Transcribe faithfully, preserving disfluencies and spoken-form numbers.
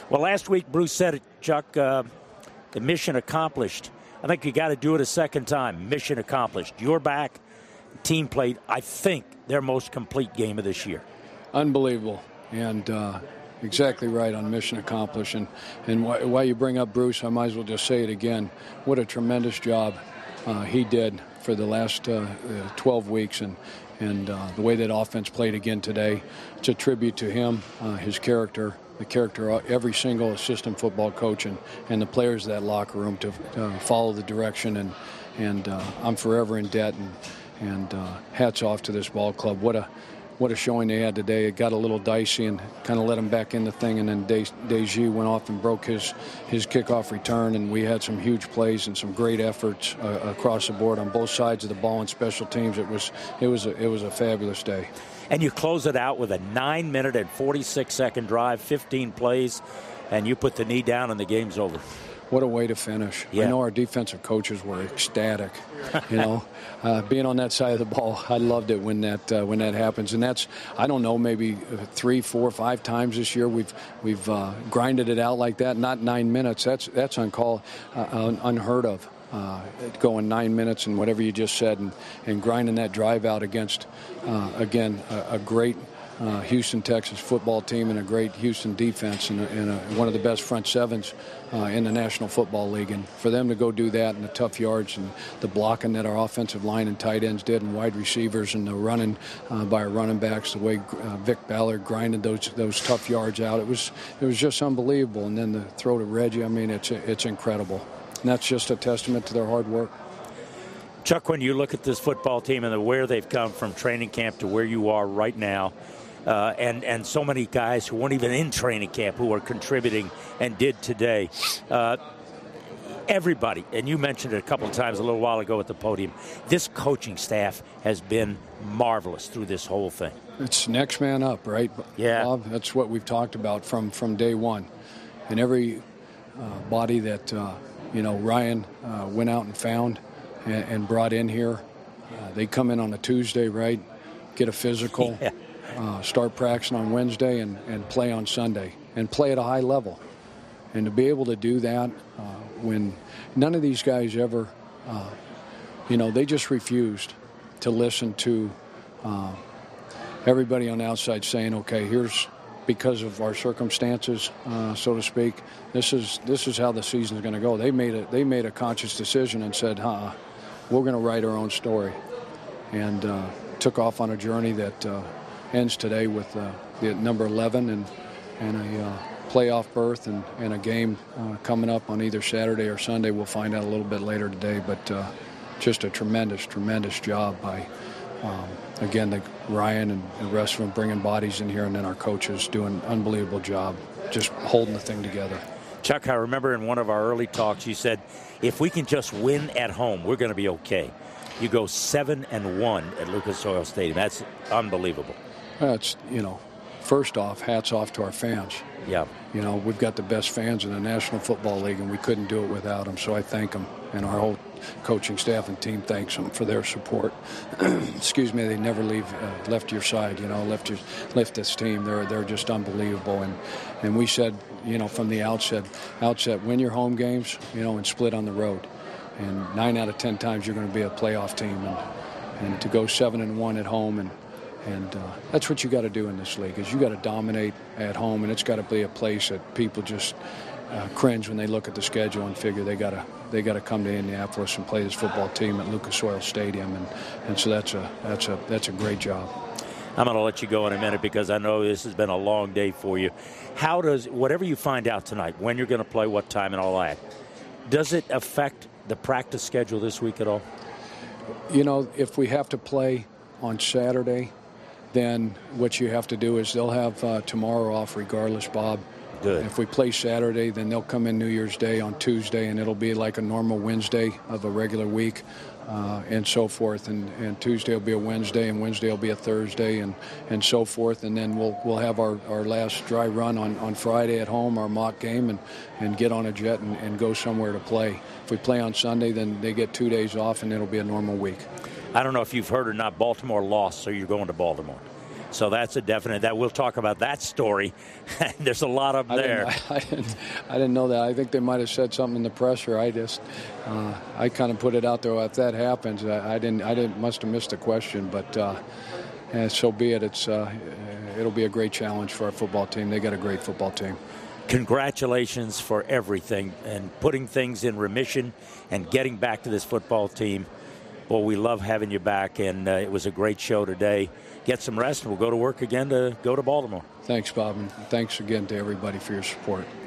Well, last week Bruce said it, Chuck, uh, the mission accomplished. I think you got to do it a second time. Mission accomplished. You're back. Team played, I think, their most complete game of this year. Unbelievable. And uh, exactly right on mission accomplished. And, and wh- while you bring up Bruce, I might as well just say it again. What a tremendous job uh, he did for the last uh, twelve weeks. And, and uh, the way that offense played again today, it's a tribute to him, uh, his character, the character of every single assistant football coach and, and the players of that locker room to uh, follow the direction. And, and uh, I'm forever in debt. And, and uh, hats off to this ball club. What a What a showing they had today. It got a little dicey and kind of let them back in the thing, and then De- Deji went off and broke his, his kickoff return, and we had some huge plays and some great efforts uh, across the board on both sides of the ball and special teams. It was it was a, it was a fabulous day. And you close it out with a nine minute and forty-six second drive, fifteen plays, and you put the knee down and the game's over. What a way to finish. Yeah. I know our defensive coaches were ecstatic. You know, uh, being on that side of the ball, I loved it when that uh, when that happens. And that's, I don't know, maybe three, four, five times this year we've we've uh, grinded it out like that. Not nine minutes. That's that's uncalled, uh, un- unheard of. Uh, going nine minutes and whatever you just said, and, and grinding that drive out against, uh, again, a, a great uh, Houston, Texas football team and a great Houston defense and, a, and a, one of the best front sevens uh, in the National Football League. And for them to go do that in the tough yards and the blocking that our offensive line and tight ends did and wide receivers and the running uh, by our running backs, the way uh, Vic Ballard grinded those those tough yards out, it was it was just unbelievable. And then the throw to Reggie, I mean, it's it's incredible. And that's just a testament to their hard work. Chuck, when you look at this football team and the, where they've come from training camp to where you are right now, uh, and, and so many guys who weren't even in training camp who are contributing and did today, uh, everybody, and you mentioned it a couple of times a little while ago at the podium, this coaching staff has been marvelous through this whole thing. It's next man up, right? Yeah. Bob, that's what we've talked about from, from day one. And every uh, body that uh, – you know, Ryan uh, went out and found and, and brought in here. Uh, they come in on a Tuesday, right, get a physical, yeah. uh, start practicing on Wednesday and, and play on Sunday and play at a high level. And to be able to do that uh, when none of these guys ever, uh, you know, they just refused to listen to uh, everybody on the outside saying, okay, here's – because of our circumstances, uh, so to speak, this is this is how the season is going to go. They made a they made a conscious decision and said, "Huh, we're going to write our own story," and uh, took off on a journey that uh, ends today with uh, the number eleven and and a uh, playoff berth and, and a game uh, coming up on either Saturday or Sunday. We'll find out a little bit later today, but uh, just a tremendous, tremendous job by. Um, again, the, Ryan and the rest of them bringing bodies in here, and then our coaches doing an unbelievable job just holding the thing together. Chuck, I remember in one of our early talks you said, if we can just win at home, we're going to be okay. You go seven and one at Lucas Oil Stadium. That's unbelievable. That's, you know, first off, hats off to our fans. Yeah. You know, we've got the best fans in the National Football League, and we couldn't do it without them, so I thank them. And our whole coaching staff and team thanks them for their support. Excuse me, they never leave uh, left your side, you know, left your, left this team. They're they're just unbelievable. And and we said, you know, from the outset, outset, win your home games, you know, and split on the road. And nine out of ten times you're going to be a playoff team. And and to go seven and one at home, and and uh, that's what you got to do in this league. Is you got to dominate at home, and it's got to be a place that people just. Uh, cringe when they look at the schedule and figure they gotta they gotta come to Indianapolis and play this football team at Lucas Oil Stadium, and, and so that's a that's a that's a great job. I'm going to let you go in a minute because I know this has been a long day for you. How does whatever you find out tonight, when you're going to play, what time, and all that, does it affect the practice schedule this week at all? You know, if we have to play on Saturday, then what you have to do is they'll have uh, tomorrow off regardless, Bob. Good. If we play Saturday, then they'll come in New Year's Day on Tuesday, and it'll be like a normal Wednesday of a regular week, uh, and so forth. And, and Tuesday will be a Wednesday, and Wednesday will be a Thursday, and, and so forth. And then we'll we'll have our, our last dry run on, on Friday at home, our mock game, and, and get on a jet and, and go somewhere to play. If we play on Sunday, then they get two days off, and it'll be a normal week. I don't know if you've heard or not, Baltimore lost, so you're going to Baltimore. So that's a definite. That we'll talk about that story. There's a lot of them I there. Didn't, I, I, didn't, I didn't know that. I think they might have said something in the presser. I just, uh, I kind of put it out there. If that happens, I, I didn't. I didn't. Must have missed the question, but uh, and so be it. It's. Uh, it'll be a great challenge for our football team. They got a great football team. Congratulations for everything and putting things in remission and getting back to this football team. Well, we love having you back, and uh, it was a great show today. Get some rest, and we'll go to work again to go to Baltimore. Thanks, Bob, and thanks again to everybody for your support.